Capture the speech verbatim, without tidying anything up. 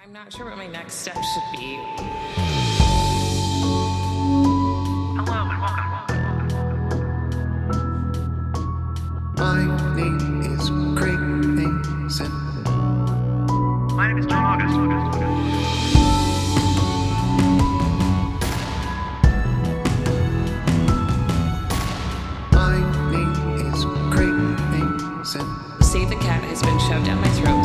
I'm not sure what my next step should be. Hello and welcome. My name is Craig Mason. My name is Tom August. My name is Craig Mason. Save the Cat has been shoved down my throat